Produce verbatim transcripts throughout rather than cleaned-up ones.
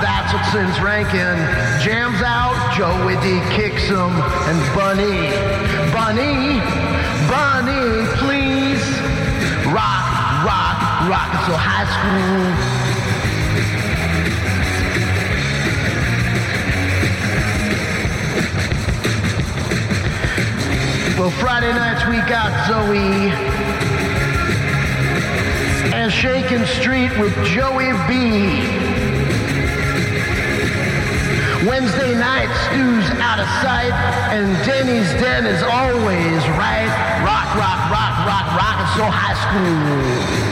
that's what sends Rankin. Jams out, Joey D kicks him, and Bunny, Bunny, Bunny, please. Rock, rock, rock until high school. Well, Friday nights we got Zoe and Shakin' Street with Joey B. Wednesday night, Stu's out of sight, and Denny's Den is always right. Rock, rock, rock, rock, rock until high school.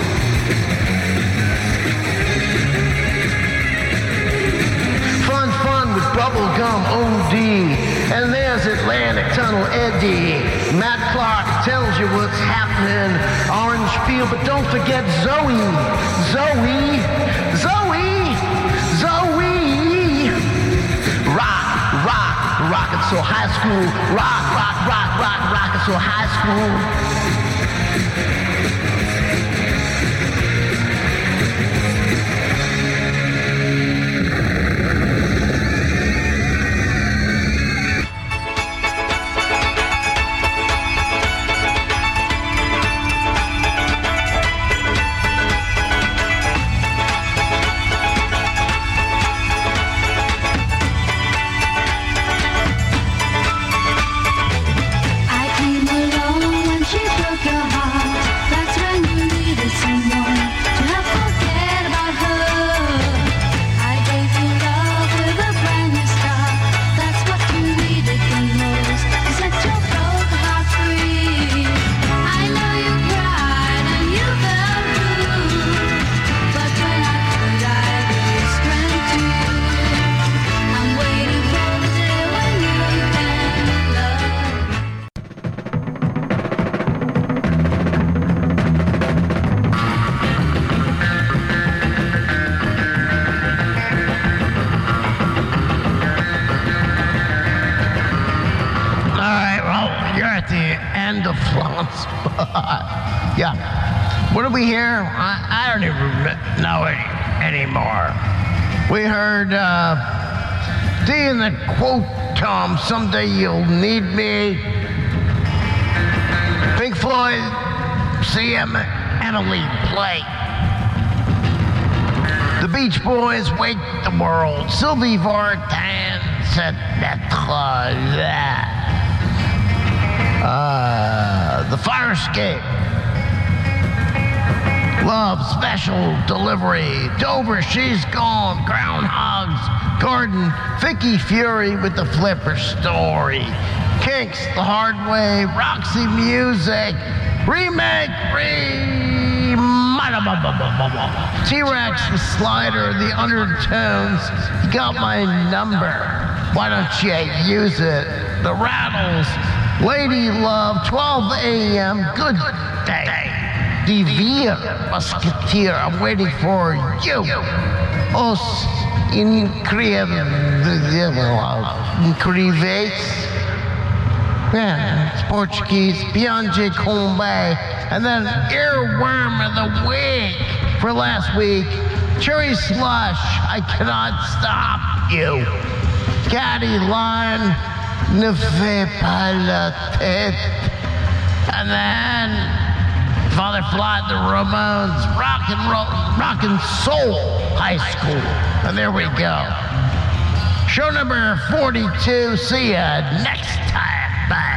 Bubblegum O D, and there's Atlantic Tunnel Eddie. Matt Clark tells you what's happening. Orange Field, but don't forget Zoe, Zoe, Zoe, Zoe. Rock, rock, rock until high school. Rock, rock, rock, rock, rock until high school. Yeah. What did we hear? I, I don't even know it anymore. We heard uh, D in the quote, Tom, someday you'll need me. Pink Floyd, C M Emily play. The Beach Boys, Wake the World. Sylvie Vartan said that. Uh, the Fire Escape. Love Special Delivery. Dover, She's Gone. Groundhog's Garden. Vicky Fury with the Flipper Story. Kinks, The Hard Way. Roxy Music. Remake. Re. T-Rex, The Slider. The Undertones. You got my number. Why don't you use it? The Rattles. Lady Love, twelve a.m. Good day. Devere, Musketeer, I'm waiting for you. Os increíbles. Yeah, it's Portuguese. Bianche Combe. And then Earworm of the Week for last week. Cherry Slush, I cannot stop you. Caddy Line. Ne fais pas la tête. And then Father Fly, the Ramones, Rock and Roll, Rock and Soul High School. And there we go. Show number forty-two. See ya next time. Bye.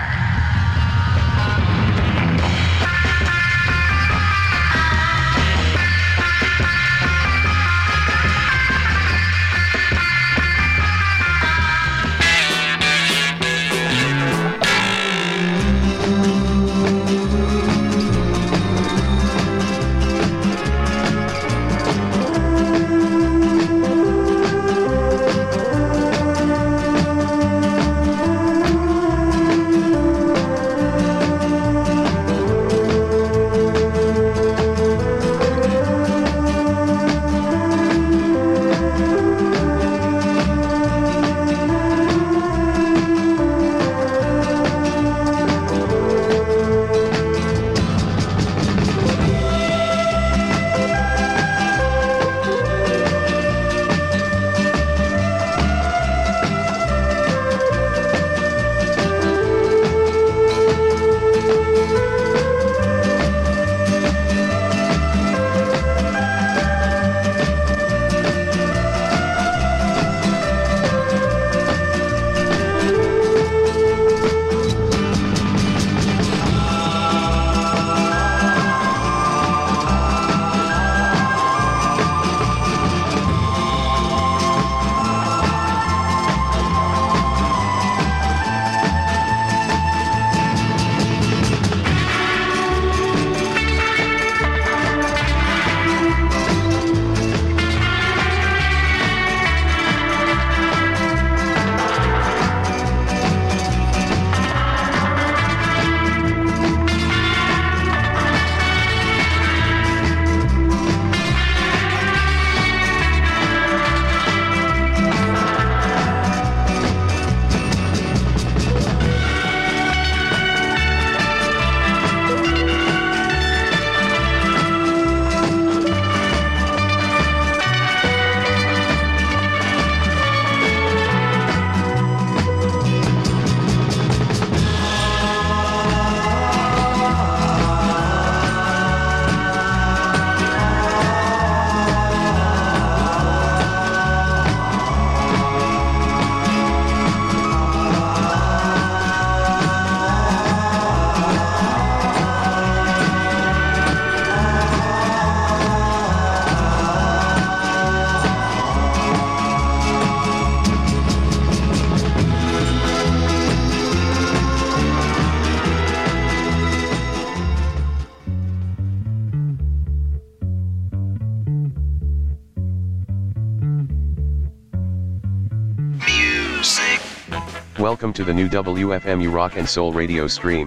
Welcome to the new W F M U Rock and Soul radio stream.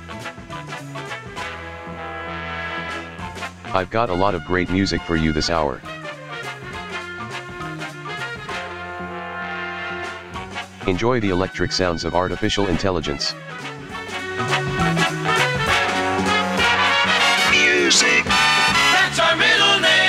I've got a lot of great music for you this hour. Enjoy the electric sounds of artificial intelligence. Music. That's our middle name.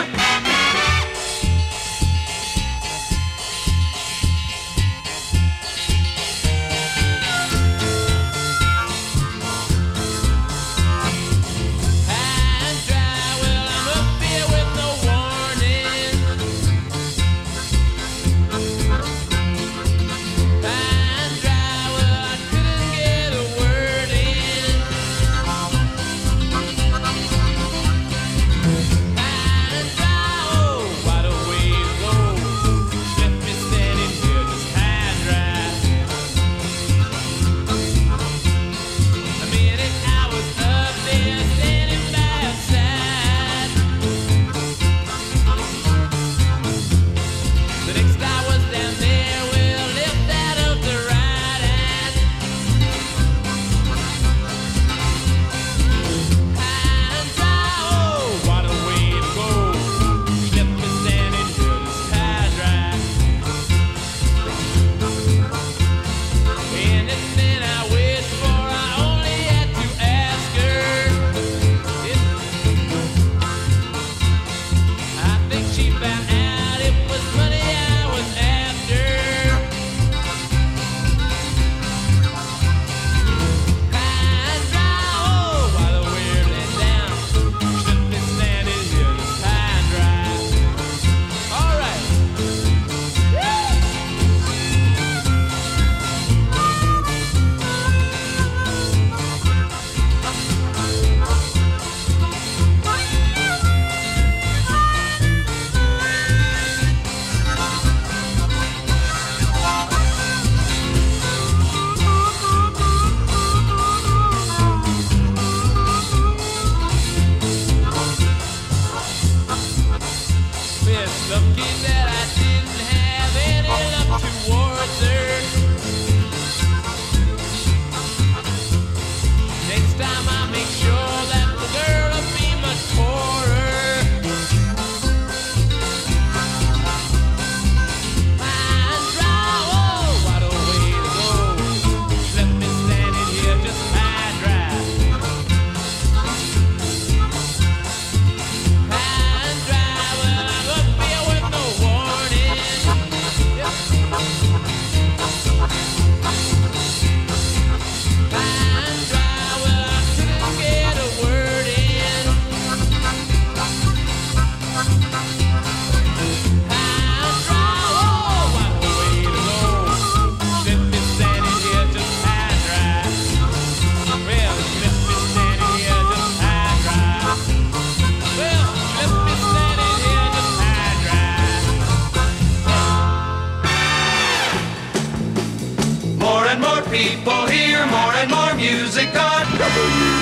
People hear more and more music on W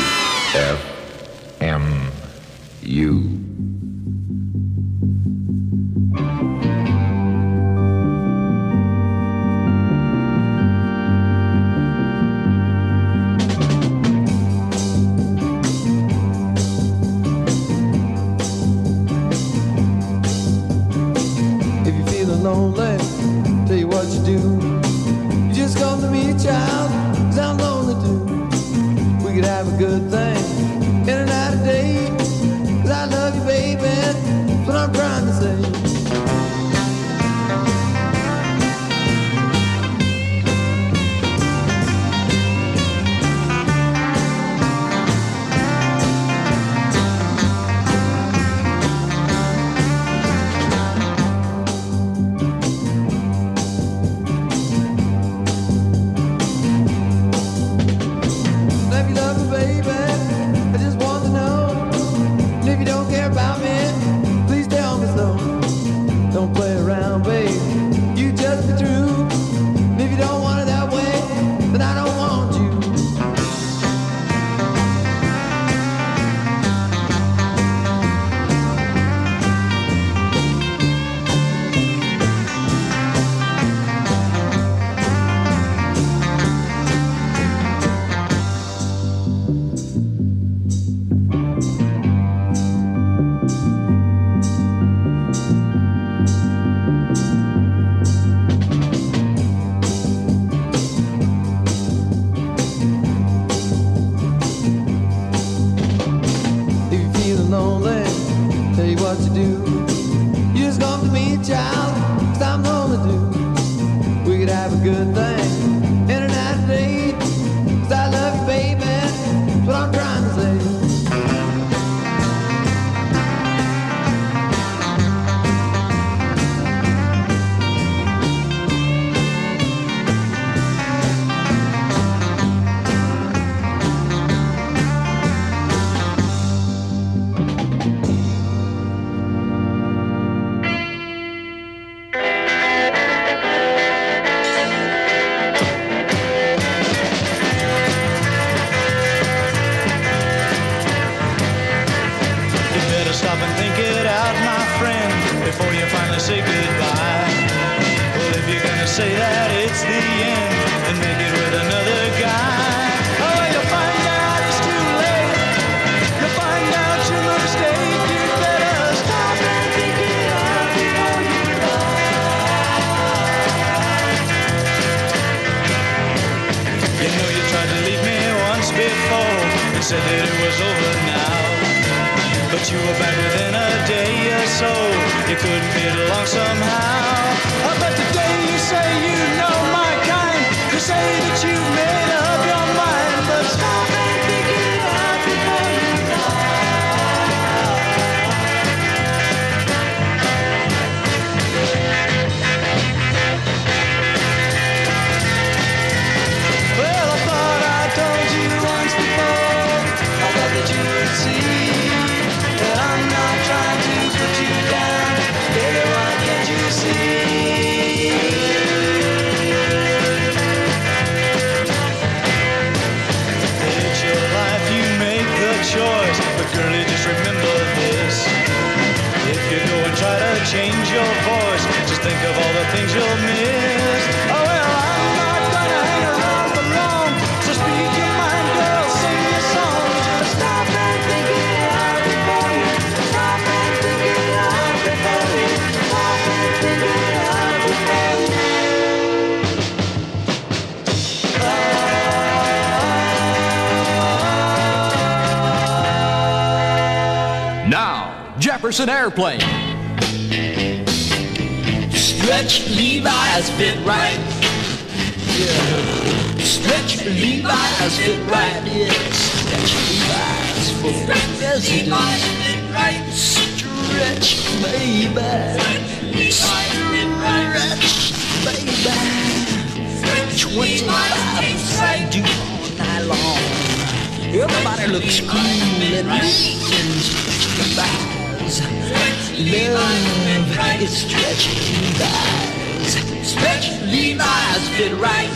F M U. If you're feeling lonely, tell you what you do. You just come to me, child, 'cause I'm lonely too. We could have a good thing in and out of day. 'Cause I love you, baby, that's what I'm trying to say. Love you, love you, baby. good thing in and out of date. 'Cause I love you, baby. That's what I'm trying to say. Say goodbye. Well, if you're gonna say that it's the end, then make it with another guy. Oh, you'll find out it's too late. You'll find out your mistake. You better stop and think it out before you die. You know you tried to leave me once before and said that it was over now. But you were back within a day or so. You couldn't get along somehow. Oh, but today you say you know my kind. You say that you made up your mind. But stop and think it out before you Well, I thought I told you once before. I thought that you would see. I'm not trying to put you down, baby, why can't you see? It's your life, you make the choice, but girlie, just remember this. If you go and try to change your voice, just think of all the things you'll miss. Oh well, I'm not gonna hang around for long, so speak your mind, girl, sing your song. Just stop and think it out before you. Stop and think it out before you. Stop and think it out before you. Now, Jefferson Airplane. Stretch Levi's fit right. Yeah. Stretch Levi's fit right. Yeah. Stretch Levi's for president. Stretch, baby. Stretch, baby. Twenty-five percent do all night long. Everybody looks cool and neat in Stretch Levi's. Love is Stretch Levi's. Stretch Levi's fit right.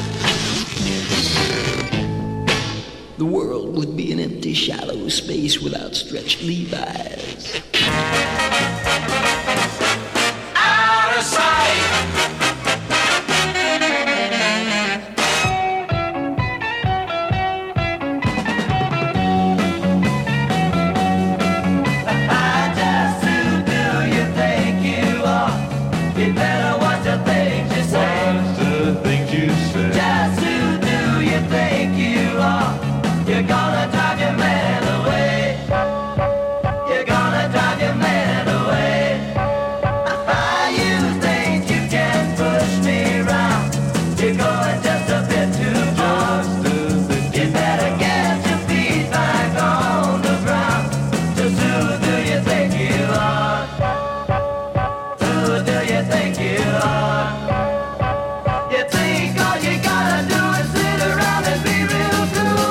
The world would be an empty, shallow space without Stretch Levi's. Out of sight. You're gonna drive your man away. You're gonna drive your man away. You think you can push me around. You're going just a bit too far. You better get your feet back on the ground. Just who do you think you are? Who do you think you are? You think all you gotta do is sit around and be real cool.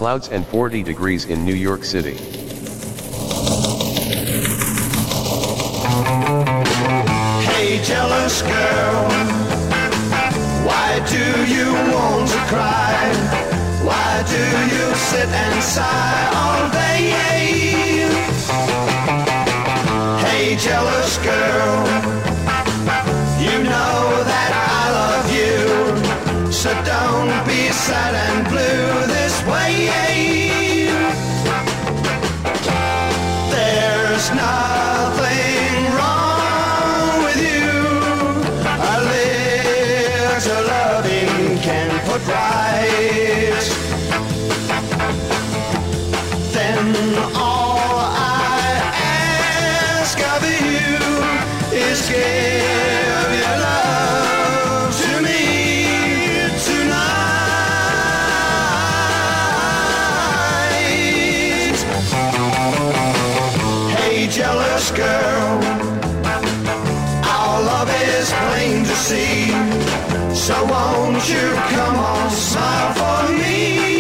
Clouds and forty degrees in New York City. Hey, jealous girl, why do you want to cry? Why do you sit and sigh all day? Hey, jealous girl, you know that I love you, so don't be sad and blue this way. There's nothing wrong with you, a little loving can put right. Then all I ask of you is give your love to me tonight. Hey, jealous girl, our love is plain to see, so won't you come on, smile for me.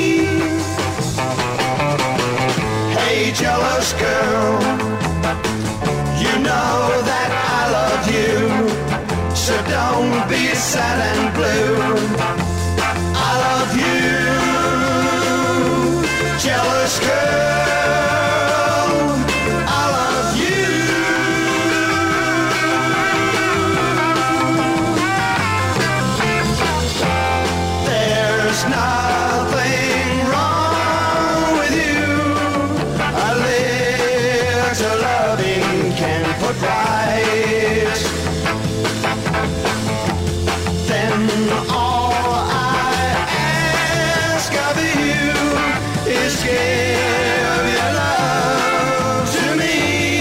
Hey, jealous girl, you know that I love you, so don't be sad and blue. I love you, jealous girl, I love you. There's nothing wrong with you, a little loving can put right. Then all I ask of you is give your love to me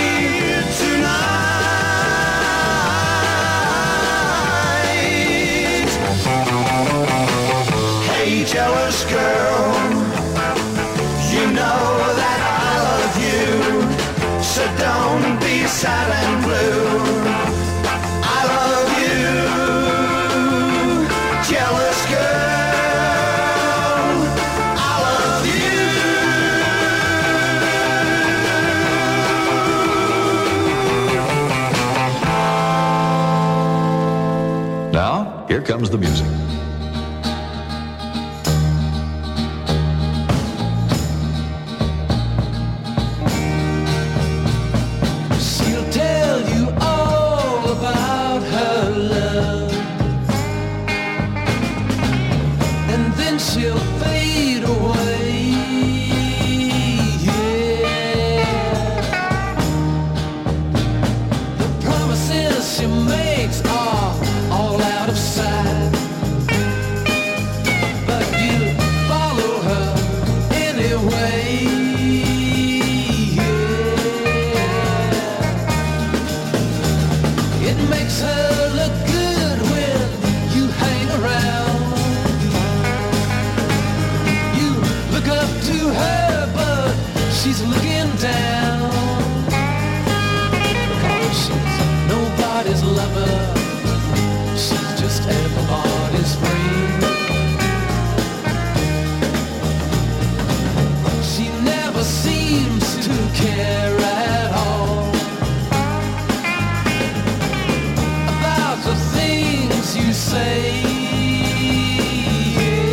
tonight. Hey, jealous girl, you know that I love you, so don't be sad and blue. I love you, jealous girl, I love you. Now, here comes the music. She'll tell you all about her love, and then she'll fade away. Yeah, the promises she makes are all out of sight, but you follow her anyway. It makes her look good when you hang around. You look up to her, but she's looking down, because she's nobody's lover, she's just everybody's friend. She never seems to care at all about the things you say.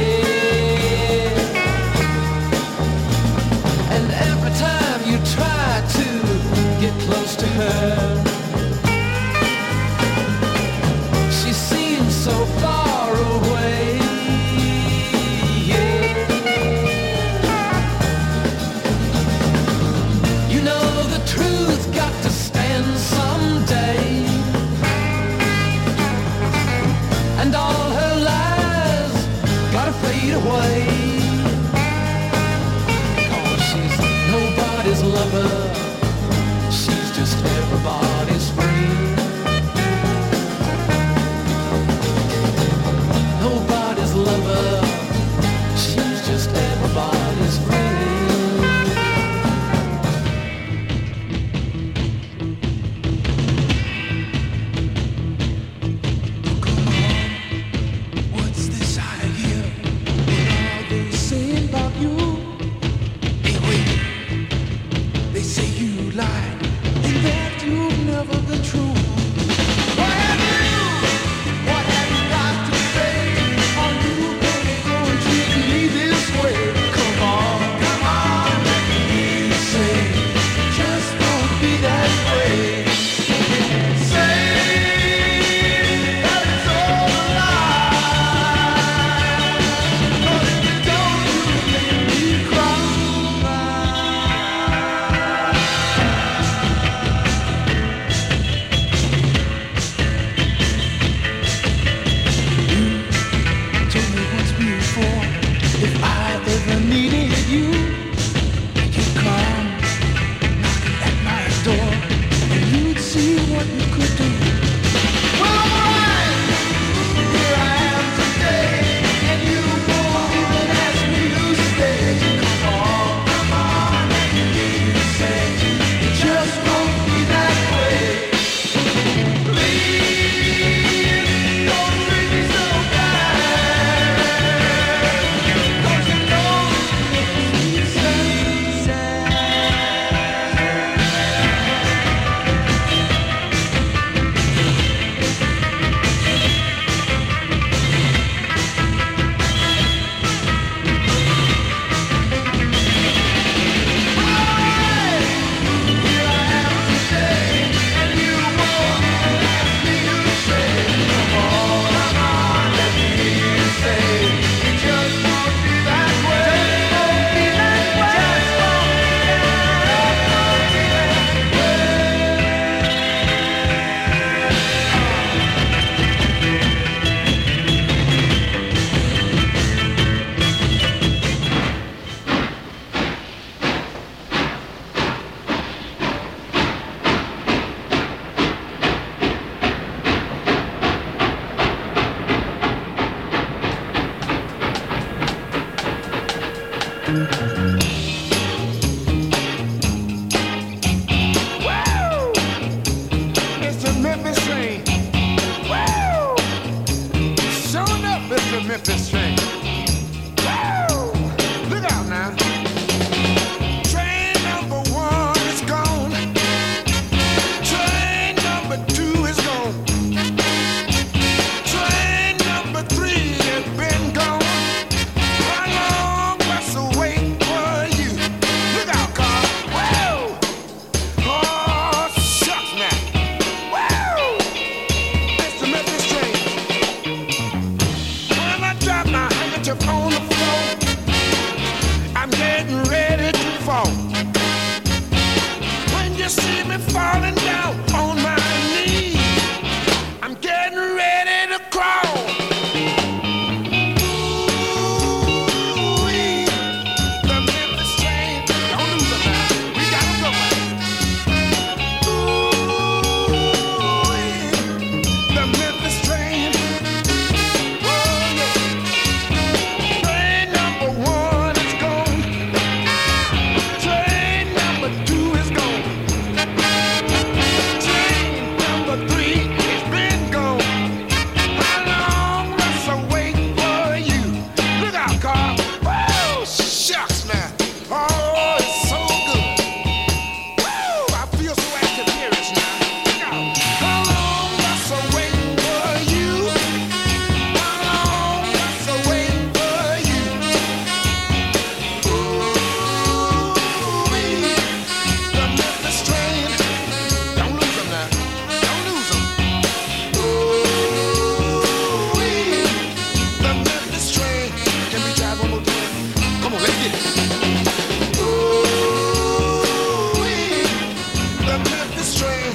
Yeah. And every time you try Memphis train. Woo! Look out now. Train number one is gone. Train number two is gone. Train number three has been gone. How long must I wait for you? Look out, car. Woo! Oh, shucks now. Woo! It's the Memphis train. When I drop my handkerchief on the floor, I'm getting ready to fall. When you see me falling down on my knees, I'm getting ready to crawl. Ooh-wee, the Memphis train, don't lose it now. We got 'em going. Ooh-wee, the Memphis train. Oh yeah. Train number one is gone. Train number two is gone. Train number three has been gone. How long must I wait for you? Look out, car. Woo! Shucks now. Oh, it's so good. Woo! I feel so active now. Look out. How long must I wait for you? How long must I wait for you? Ooh-wee, the Memphis train. Don't lose 'em now. Don't lose 'em. Ooh-wee, the Memphis train. Can we try one more time? Come on, let's get it. Ooh-wee, the Memphis train.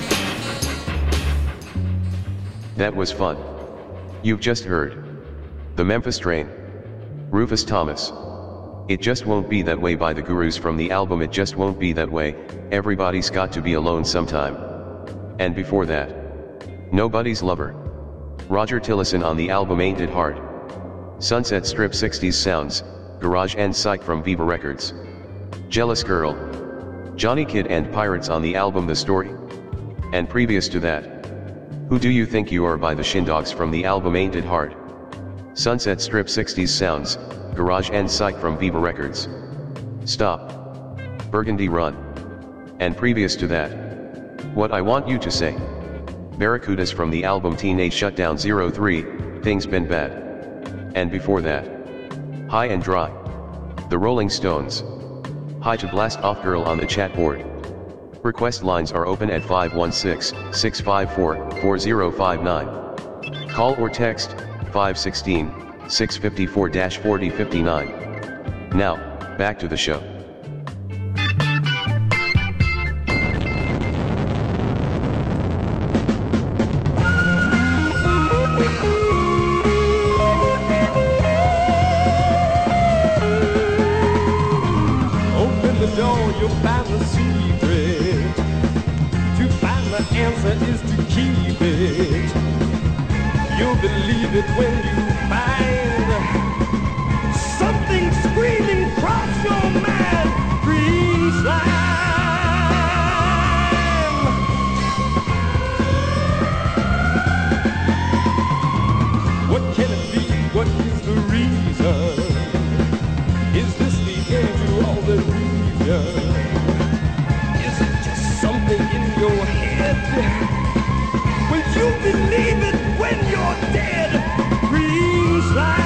That was fun. You've just heard The Memphis Train. Rufus Thomas. It Just Won't Be That Way by the Gurus from the album It Just Won't Be That Way, Everybody's Got to Be Alone Sometime. And before that, Nobody's Lover. Roger Tillison on the album Ain't It Hard. Sunset Strip sixties Sounds, Garage and Psych from Viva Records. Jealous Girl. Johnny Kidd and Pirates on the album The Story. And previous to that, Who Do You Think You Are by the Shindogs from the album Ain't It Hard. Sunset Strip sixties Sounds, Garage and Psych from Viva Records. Stop. Burgundy Run. And previous to that, What I Want You to Say. Barracudas from the album Teenage Shutdown oh three, Things Been Bad. And before that, High and Dry. The Rolling Stones. Hi to Blast Off Girl on the chat board. Request lines are open at five one six, six five four, four zero five nine. Call or text five one six, six five four, four zero five nine. Now, back to the show. Open the door, you'll find the secret. To find the answer is to keep it. You'll believe it when you find something screaming across your mind. Green slime. What can it be? What is the reason? Is this the end to all the reason? Is it just something in your head? Will you believe it when you're dead? Green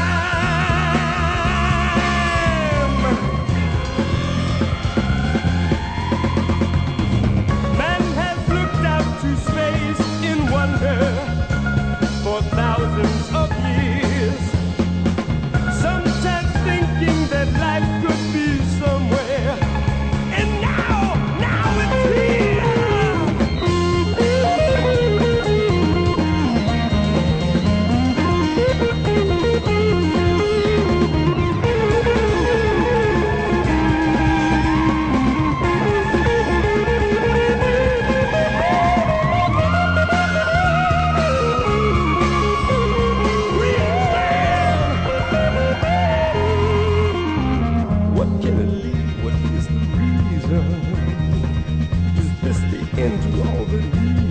slime. Man has looked out to space in wonder for thousands of years. Sometimes thinking that life could be somewhere. And now, now it's here.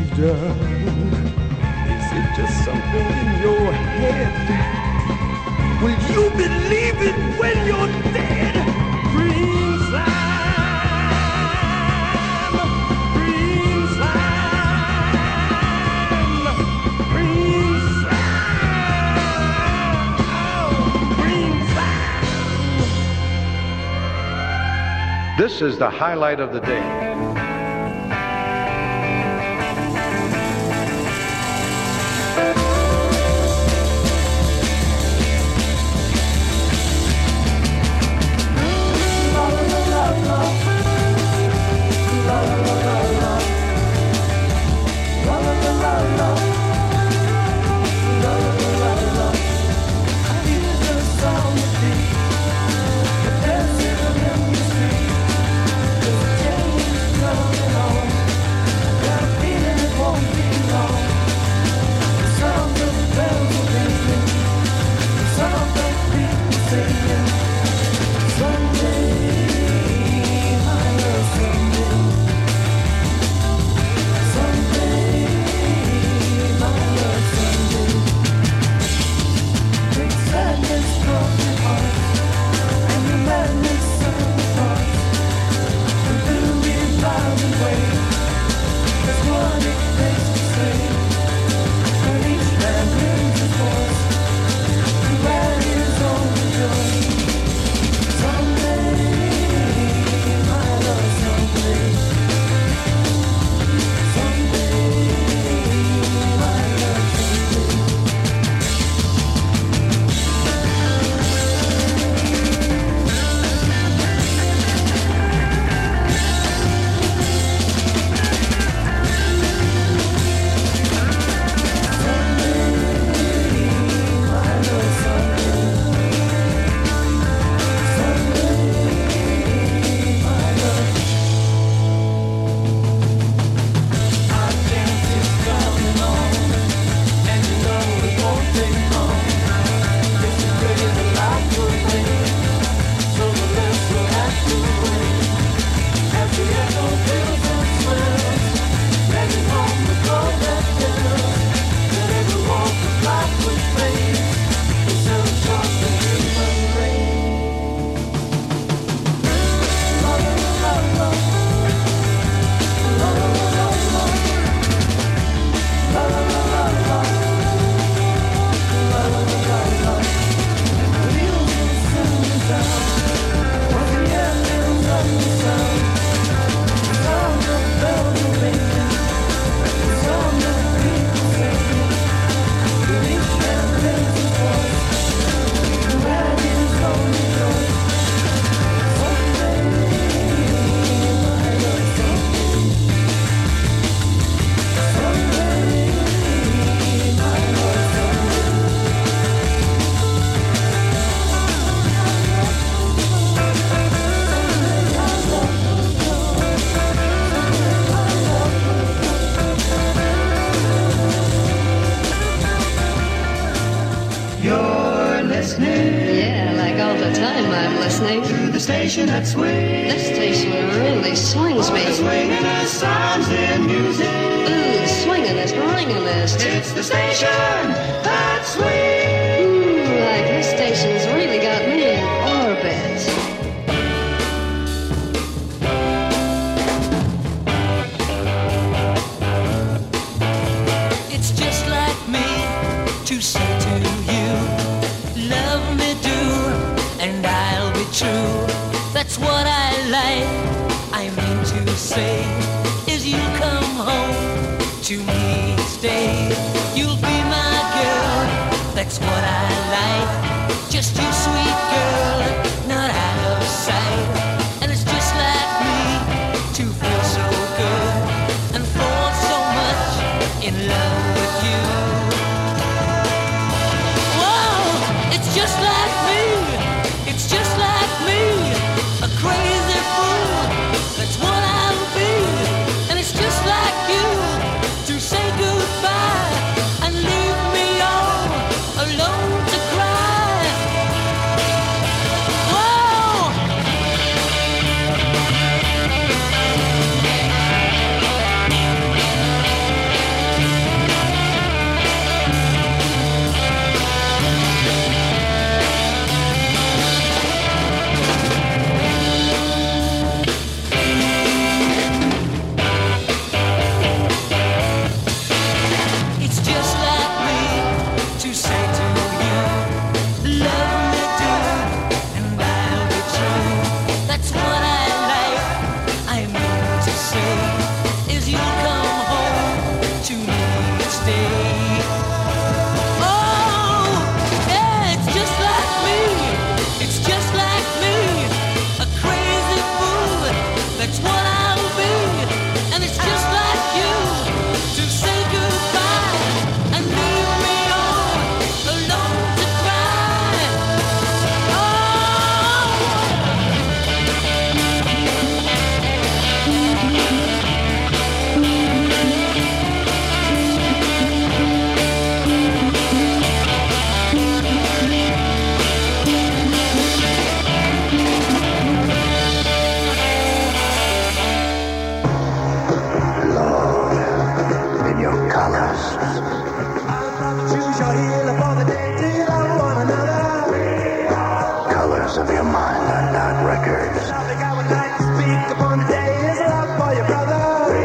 done? Is it just something in your head? Will you believe it when you're dead? Green slime, green slime, green slime, oh, green slime. This is the highlight of the day. Station that swings. This station really swings me. Swinging us sounds in music. Ooh, swingin'est, ringin'est. It's the station that swings. Ooh, like this station's really got me in orbit. It's just like me to say to you, love me do, and I'll be true. That's what I like. I mean to say is you come home to me, stay. You'll be my girl. That's what I like. Just you, sweet girl, not out of sight. And it's just like me to feel so good and fall so much in love with you. Whoa, it's just like me. It's just like me. A crazy fool, that's what I'll be. And it's just like you to say goodbye and leave me all alone to cry. Whoa! Choose your healer for the day till you love one another. Colors of your mind on Dot Records. The topic I would like to speak upon today is love for your brother.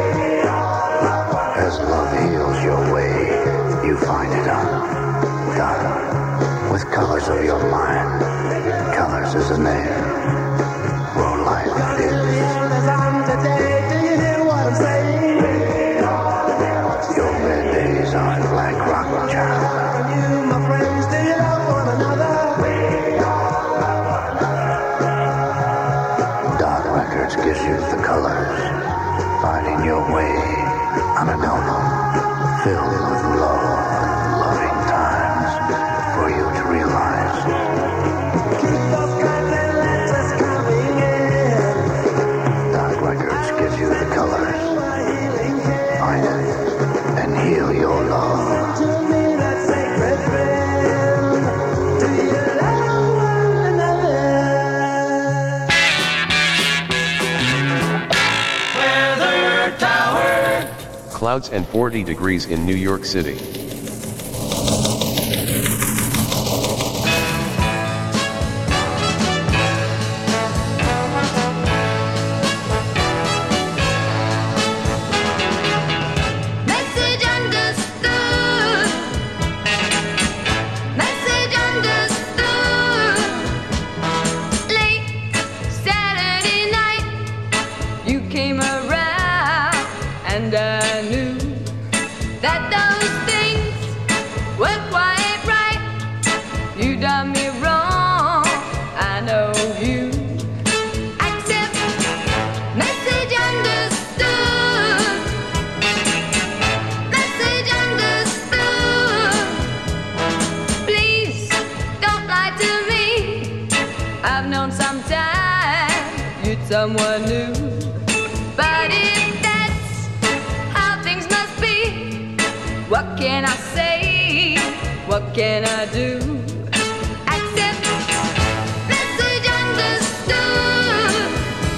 As love heals your way, you find it on Dot. With Colors of your mind. Colors is the name. Roll life it is. As I'm today, do you hear what I'm saying? Your red days on Black Rock Child. You, my friends, do you love one another? Dot Records gives you the colors. Finding your way on an album filled with love and loving times for you to realize. Keep those kinds and letters coming in. Dot Records gives you the colors. Find it and heal your love. To me, that sacred friend. Do you love one another? Weather Tower. Clouds and forty degrees in New York City. Message understood. Message understood. Late Saturday night, you came around, and I knew that those things were quite right. You done me wrong, I know you. Accept message understood. Message understood. Please don't lie to me. I've known sometime you'd someone new. But if that's how things must be, what can I say? What can I do? Accept message understood.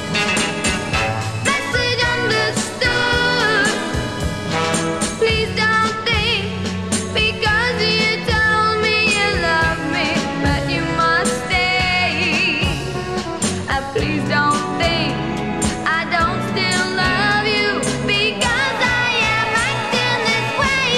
Message understood. Please don't think because you told me you love me, but you must stay. Uh, please don't think I don't still love you because I am acting this way.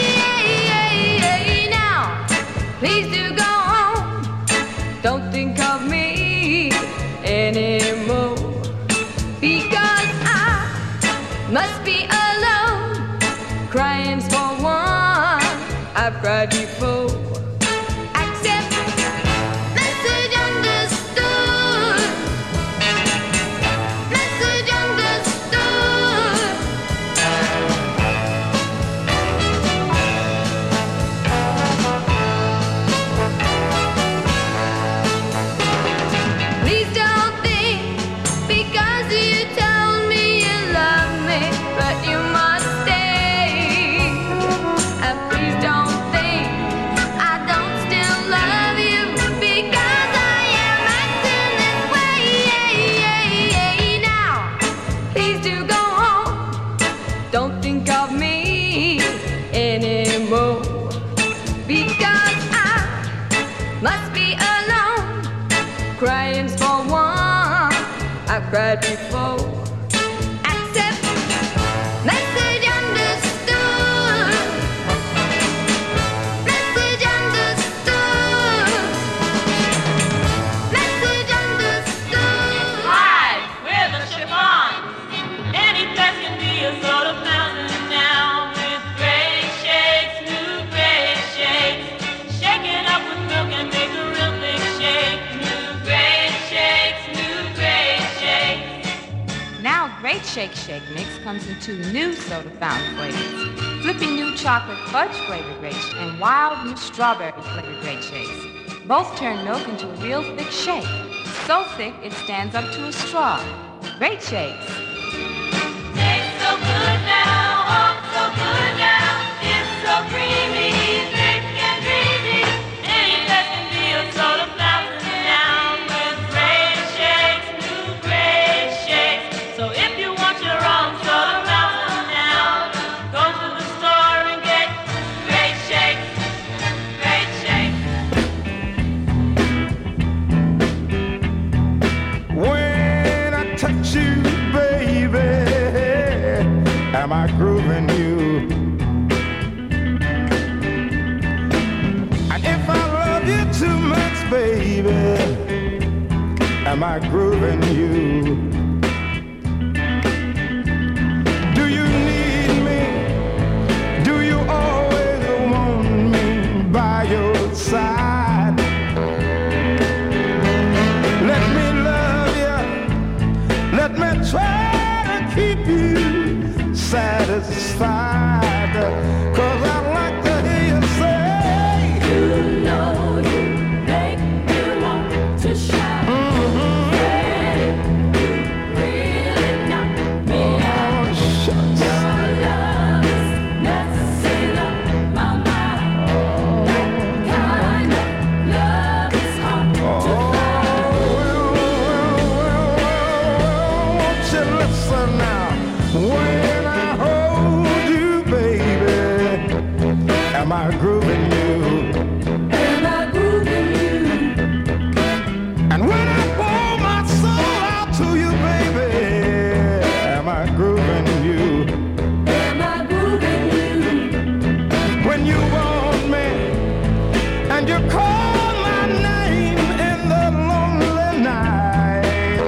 Now, please do go on. Don't think of me anymore because I must be alone, crying for one I've cried before. Accept message understood. Message understood. Please don't think because you told me you love me, but you must stay. And please don't think I don't still love you because I am acting this way. Now, please do go home. Don't think of me anymore because I must be alone, crying for one I've cried before. Accept message understood. Message understood. Message understood. Hi, we're the Chiffon. Any place can be a sort of mountain now with great shakes, new great shakes. Shake it up with milk and make a real big shake. New great shakes, new great shakes. Now Great Shake Shake Mix comes in two new soda fountain flavors. Flipping new chocolate fudge flavored Great Shake and wild new strawberry flavored Great Shakes. Both turn milk into a real thick shake. So thick it stands up to a straw. Great Shakes. Tastes so good now, oh so good now. It's so creamy, thick and dreamy. Any place can be a soda fountain now with great shakes, new great shakes. So if you want your own soda fountain now, go to the store and get grooving you? And if I love you too much, baby, am I grooving you? Do you need me? Do you always want me by your side? Let me love you. Let me try to keep you satisfied. 'Cause I like to hear you say, you know you make me want to shout. Mm-hmm. Hey, you really knock me out. Oh, shucks. Your love is messing up my mind. That kind of love is hard to find. Won't you listen now? When I hold you, baby, am I grooving you? Am I grooving you? And when I pour my soul out to you, baby, am I grooving you? Am I grooving you? When you want me and you call my name in the lonely night,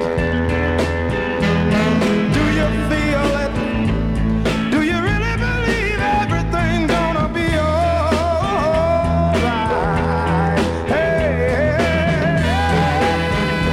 do you feel it? Do you really believe everything's gonna be alright? Hey, hey, hey.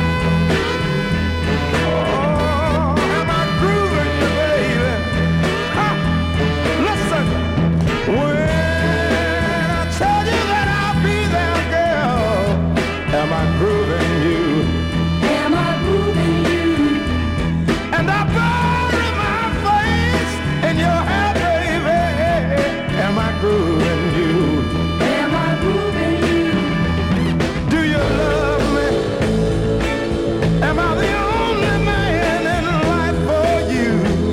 Oh, am I grooving you, baby? Huh? Listen, when I tell you that I'll be there, girl, am I grooving you? Am I grooving you? And I bury my face in your hair, baby. Am I grooving you? Am I grooving you? Do you love me? Am I the only man in life for you?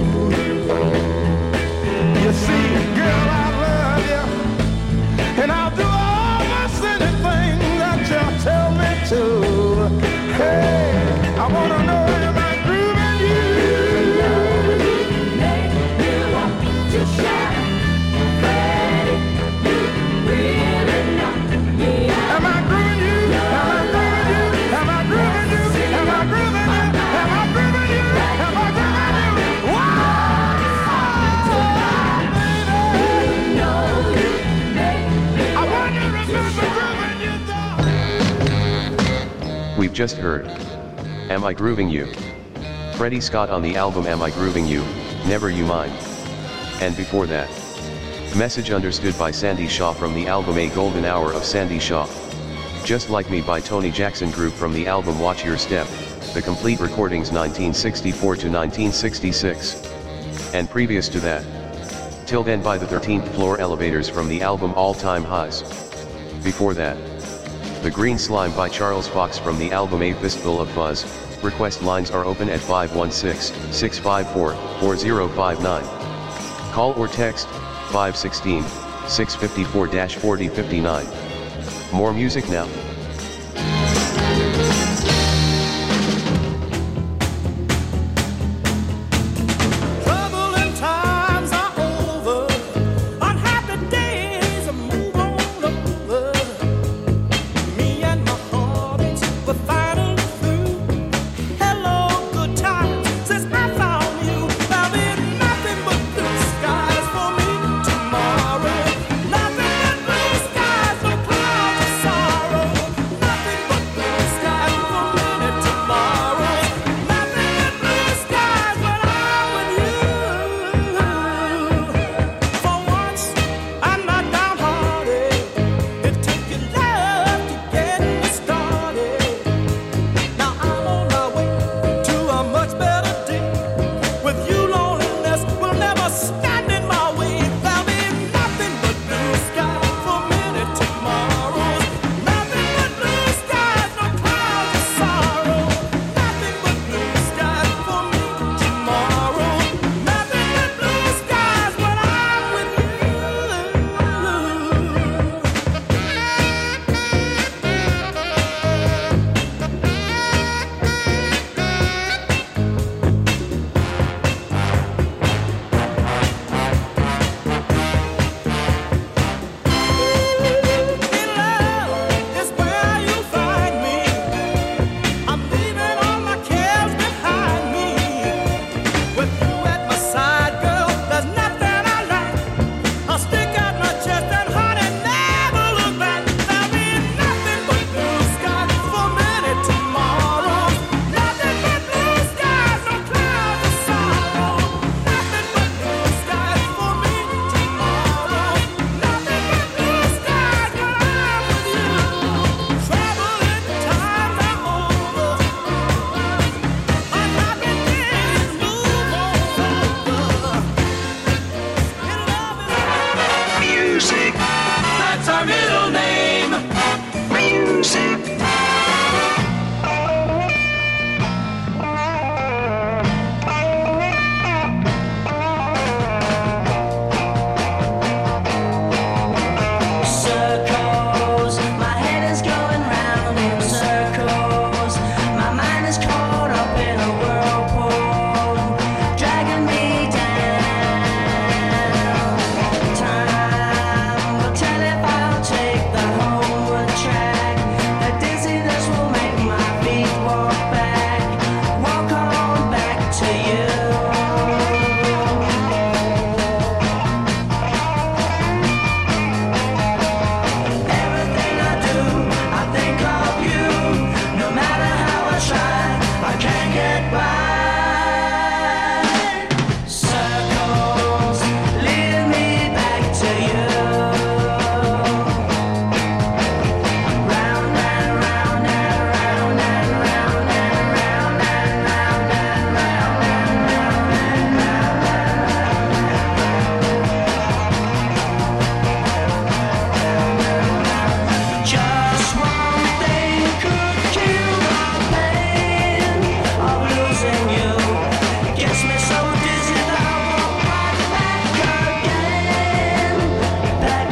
You see, girl, I love you, and I'll do almost anything that you tell me to. Hey, I wanna know, am I grooving you? Make me want to shout. Freddie, you really knock me out. Am I grooving you? Am I grooving you? Am I grooving you? Am I grooving you? Am I grooving you? Am I grooving you? Wow! I want you to remember grooving you, though. We've just heard Am I Grooving You? Freddie Scott on the album Am I Grooving You? Never You Mind. And before that, Message Understood by Sandy Shaw from the album A Golden Hour of Sandy Shaw. Just Like Me by Tony Jackson Group from the album Watch Your Step, the complete recordings nineteen sixty-four to nineteen sixty-six. And previous to that, Till Then by the thirteenth Floor Elevators from the album All Time Highs. Before that, The Green Slime by Charles Fox from the album A Fistful of Fuzz. Request lines are open at five one six, six five four, four zero five nine. Call or text five one six, six five four, four zero five nine. More music now. Troubling times are over. Unhappy days move on over. Me and my heartaches were finally through. Hello, good times since I found you. There'll be nothing but blue skies for me tomorrow. Nothing but blue skies, no clouds of sorrow.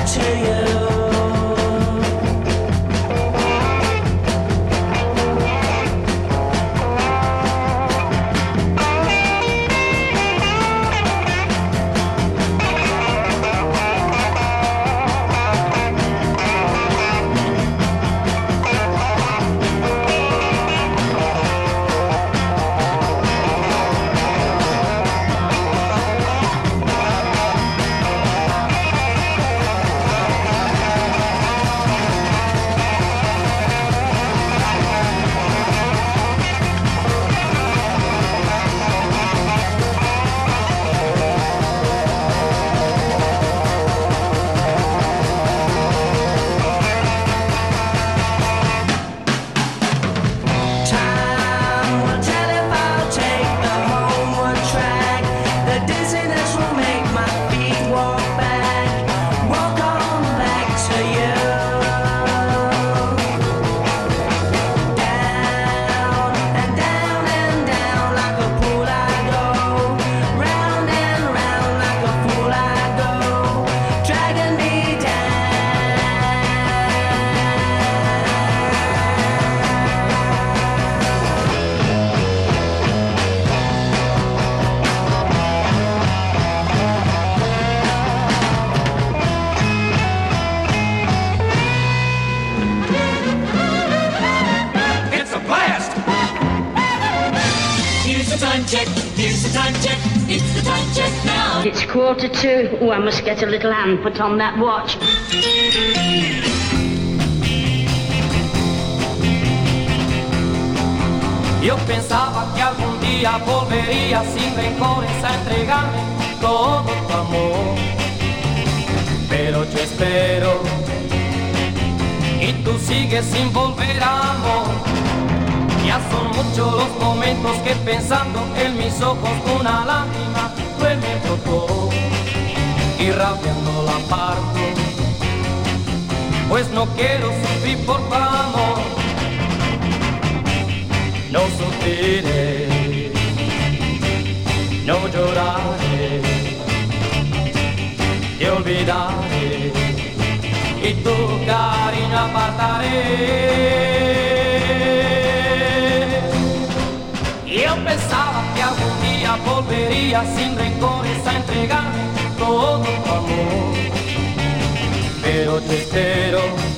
to you. It's quarter to. Oh, I must get a little hand put on that watch. Yo pensaba que algún día volvería sin rencores a entregarme todo tu amor, pero yo espero y tú sigues sin volver, amor. Ya son muchos los momentos que pensando en mis ojos una lágrima cruel me brotó y rabiando la parto, pues no quiero sufrir por tu amor. No sufriré, no lloraré, te olvidaré y tu cariño apartaré. Yo pensaba que algún día volvería sin rencores a entregarme todo tu amor, pero te espero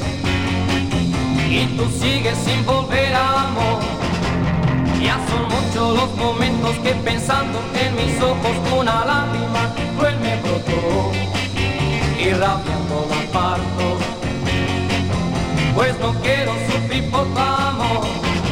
y tú sigues sin volver, amor. Ya son muchos los momentos que pensando en mis ojos una lágrima cruel me brotó y rabiando la parto, pues no quiero sufrir por tu amor.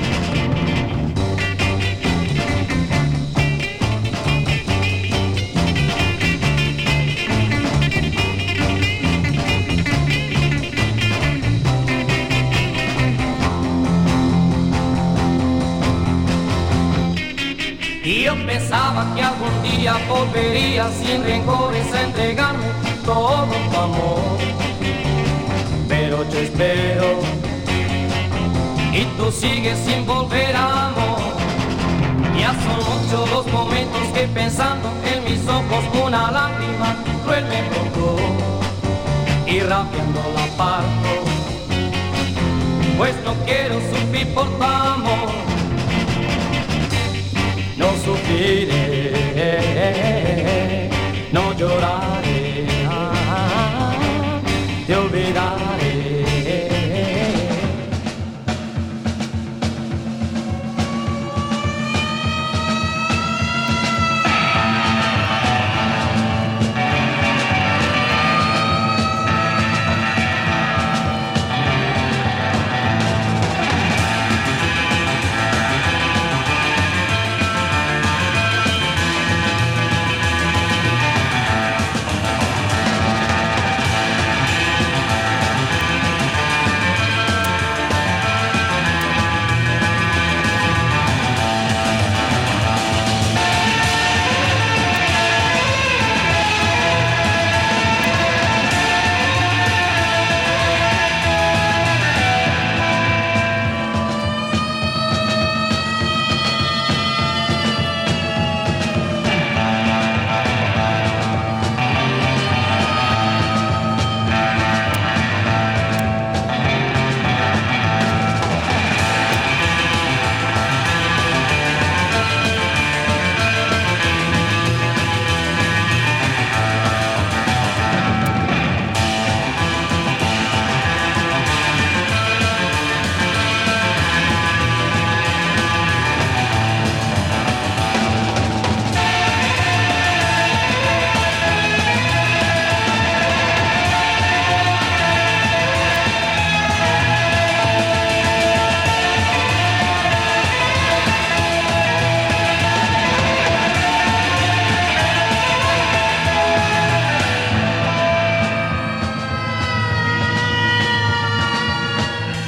Y yo pensaba que algún día volvería sin rencores a entregarme todo tu amor, pero yo espero y tú sigues sin volver, amor. Ya son muchos los momentos que pensando en mis ojos una lágrima cruel me brotó y rabiando la parto, pues no quiero sufrir por tu amor. No sufriré, no lloraré, te olvidaré.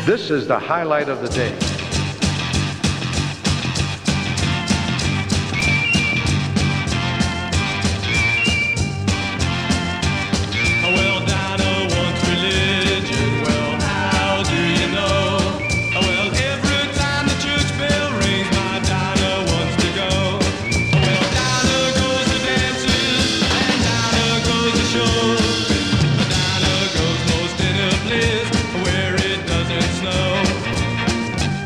This is the highlight of the day. Well, Dinah wants religion. Well, how do you know? Well, every time the church bell rings, my Dinah wants to go. Well, Dinah goes to dances, and Dinah goes to shows. Dinah goes most in a place where it doesn't snow.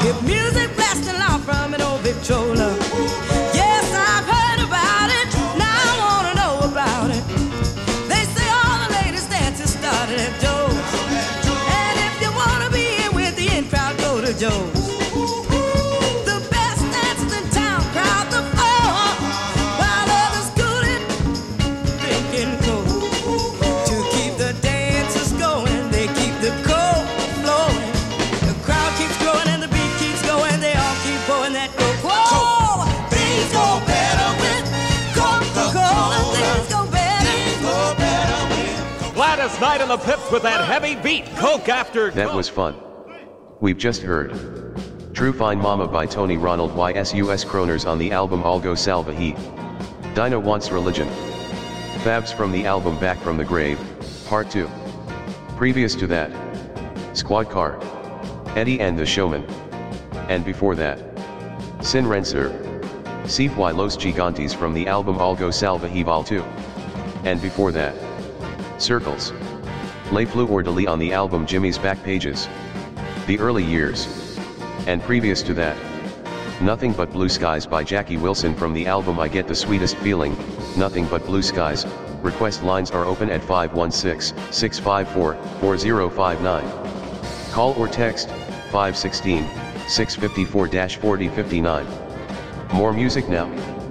If music blasting out from an old Victrola. Yes, I've heard about it. Now I wanna know about it. They say all the latest dances started at Joe's. And if you wanna be in with the in crowd, go to Joe's. The best dancers in town crowd the floor, while others scooted, drinking coke. To keep the dancers going, they keep the coke flowing. The crowd keeps growing and the beat keeps going. They all keep pouring that coke. Whoa! Things go better with Coca-Cola. Things go better. Things go better with Gladys Knight and the Pips with that heavy beat. Coke after That was fun. We've just heard True Fine Mama by Tony Ronald Y S U S Kroners on the album Algo Salva Heat. Dinah Wants Religion. Fabs from the album Back from the Grave, Part two. Previous to that, Squad Car, Eddie and the Showman. And before that, Sin Renser, Si Fui Los Gigantes from the album Algo Salva Hival two. And before that, Circles, Le Fleur de Lis on the album Jimmy's Back Pages. The Early Years. And previous to that, Nothing But Blue Skies by Jackie Wilson from the album I Get the Sweetest Feeling, Nothing But Blue Skies. Request lines are open at five one six, six five four, four zero five nine. Call or text, five one six, six five four, four zero five nine. More music now.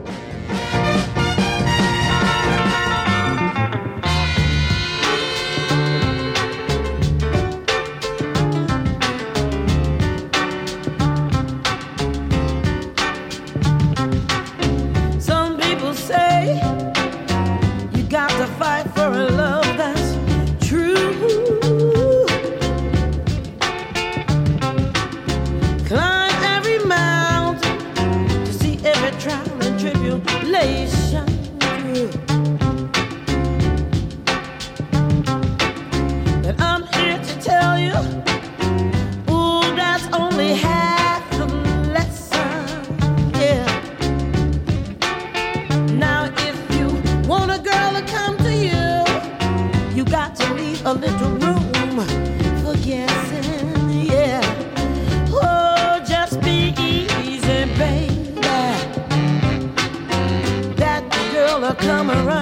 Some people say you got to fight for a love that's true. Climb every mountain to see every trial and tribulation through. But I'm here to tell you, ooh, that's only half the lesson. Yeah. Now if you want a girl to come to you, you got to leave a little room for guessing, yeah. Oh, just be easy, baby. That girl will come around.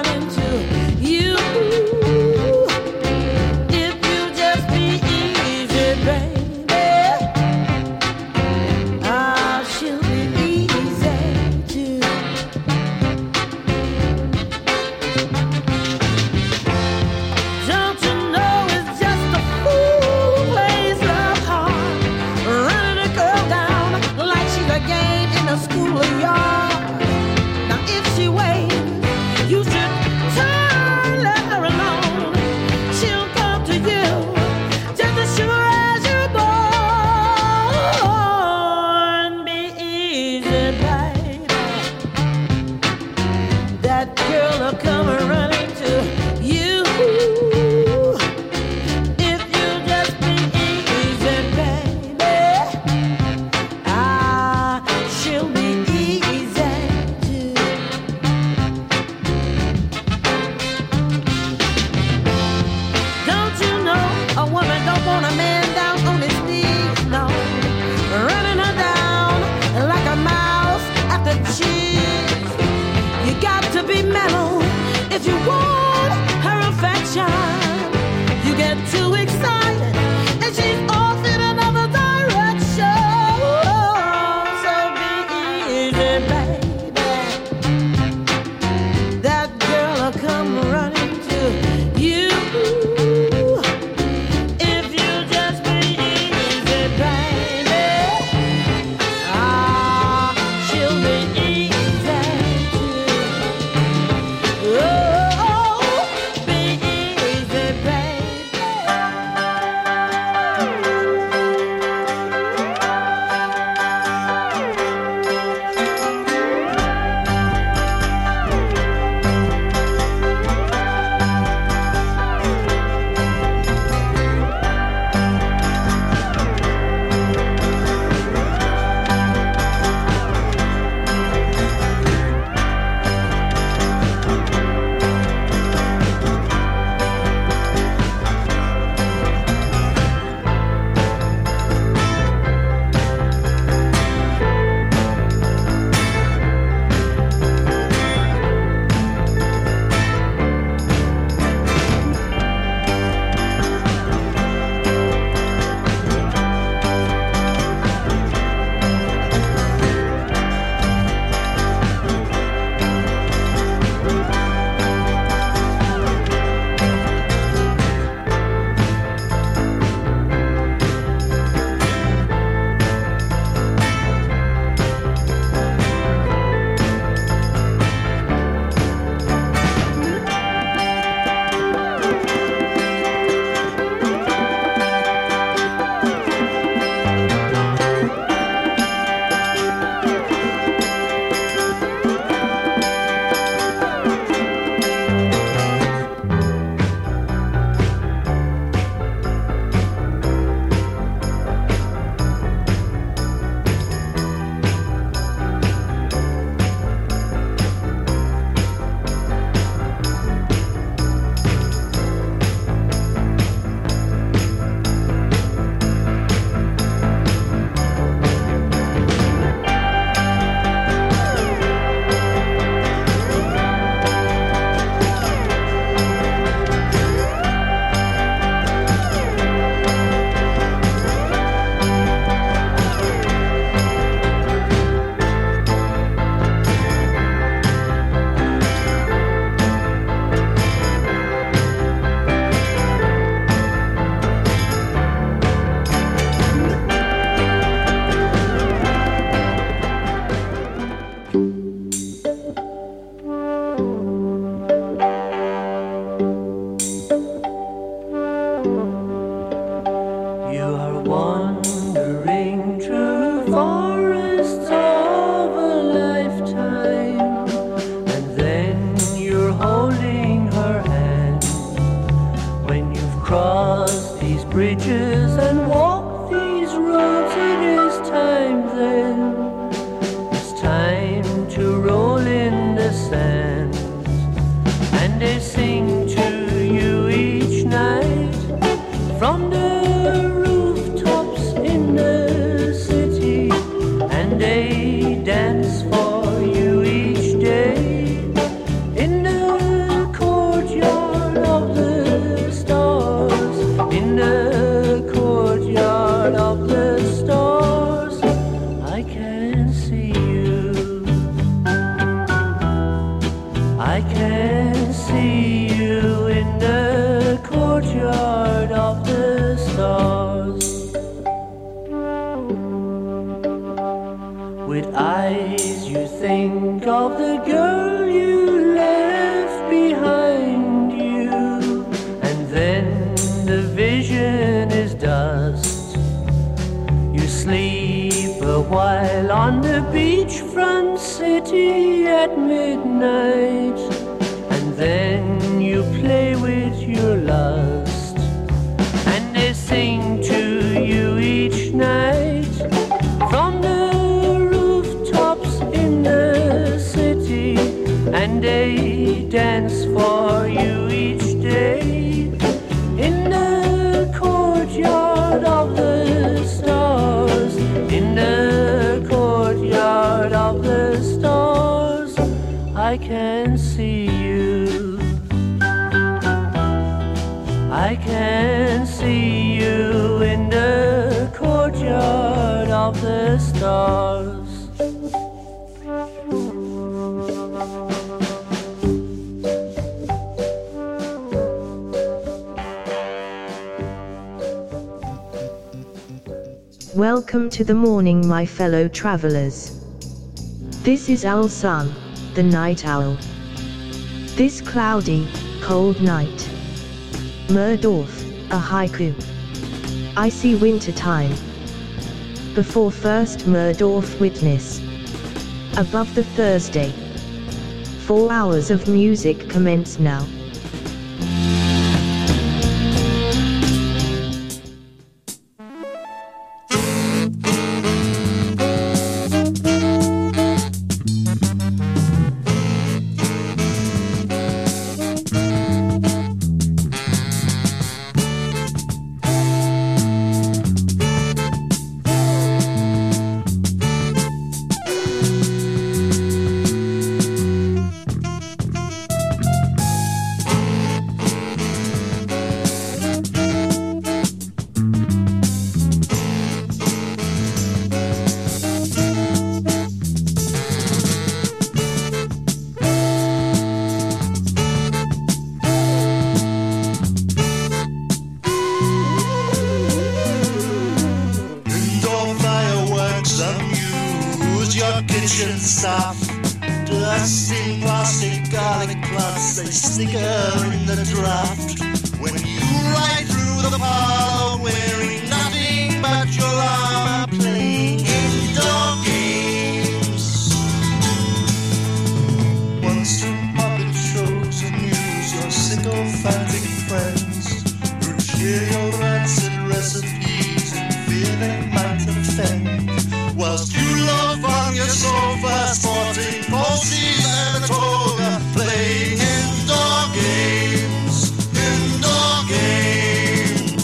with eyes you think of the girl you left behind you, and then the vision is dust. You sleep a while on the beachfront city at midnight, and then you play with your lust, and they sing to you each night from the rooftops in the city, and they dance for you each day in the courtyard of the stars, in the courtyard of the stars. I can see you, I can see you in the courtyard of the stars. Welcome to the morning, my fellow travelers. This is Owl Sun, the night owl. This cloudy, cold night. Murdorf, a haiku. I see winter time. Before first Murdorf witness. Above the Thursday. Four hours of music commence now. kitchen staff. Dusty plastic garlic plants, they snicker in the draft. When you ride through the parlor wearing nothing but your armor, playing indoor games. Once from puppet shows amuse your sycophantic friends who cheer your rancid recipes and fear they might offend. Whilst you love on your sofa, sporting posies and a toga, playing indoor games, indoor games.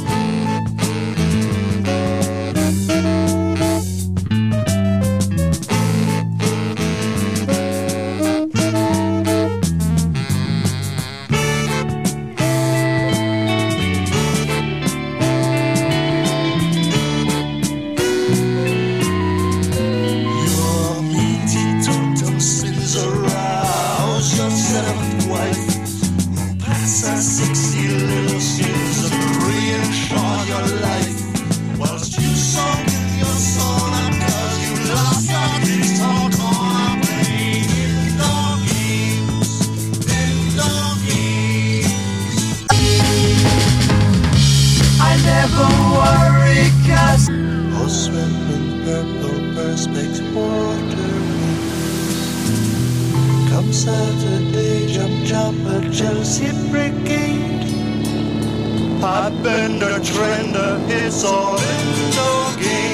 Sixty little scenes of re-ensure your life, whilst you sunk in your sauna because you lost your TikTok corner, playing indoor games, indoor games. I never worry cause horse swim in purple perspex water. Come Saturday, jump jump a Chelsea brigade. Hot bender, trender, it's all indoor game.